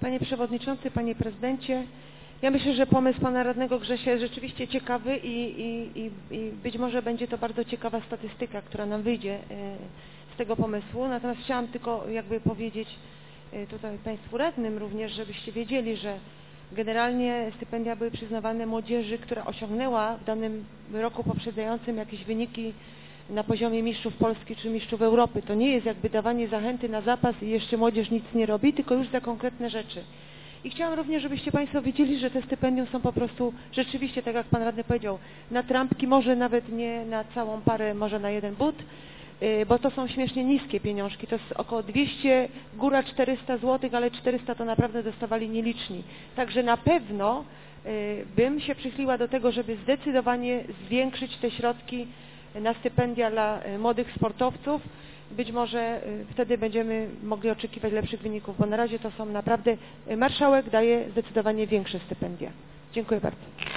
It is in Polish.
Panie Przewodniczący, Panie Prezydencie, ja myślę, że pomysł Pana Radnego Grzesia jest rzeczywiście ciekawy i być może będzie to bardzo ciekawa statystyka, która nam wyjdzie z tego pomysłu. Natomiast chciałam tylko jakby powiedzieć tutaj Państwu radnym również, żebyście wiedzieli, że generalnie stypendia były przyznawane młodzieży, która osiągnęła w danym roku poprzedzającym jakieś wyniki na poziomie mistrzów Polski czy mistrzów Europy. To nie jest jakby dawanie zachęty na zapas i jeszcze młodzież nic nie robi, tylko już za konkretne rzeczy. I chciałam również, żebyście Państwo wiedzieli, że te stypendium są po prostu rzeczywiście, tak jak Pan Radny powiedział, na trampki, może nawet nie na całą parę, może na jeden but, bo to są śmiesznie niskie pieniążki, to jest około 200, góra 400 zł, ale 400 to naprawdę dostawali nieliczni. Także na pewno bym się przychyliła do tego, żeby zdecydowanie zwiększyć te środki na stypendia dla młodych sportowców. Być może wtedy będziemy mogli oczekiwać lepszych wyników, bo na razie to są naprawdę, marszałek daje zdecydowanie większe stypendia. Dziękuję bardzo.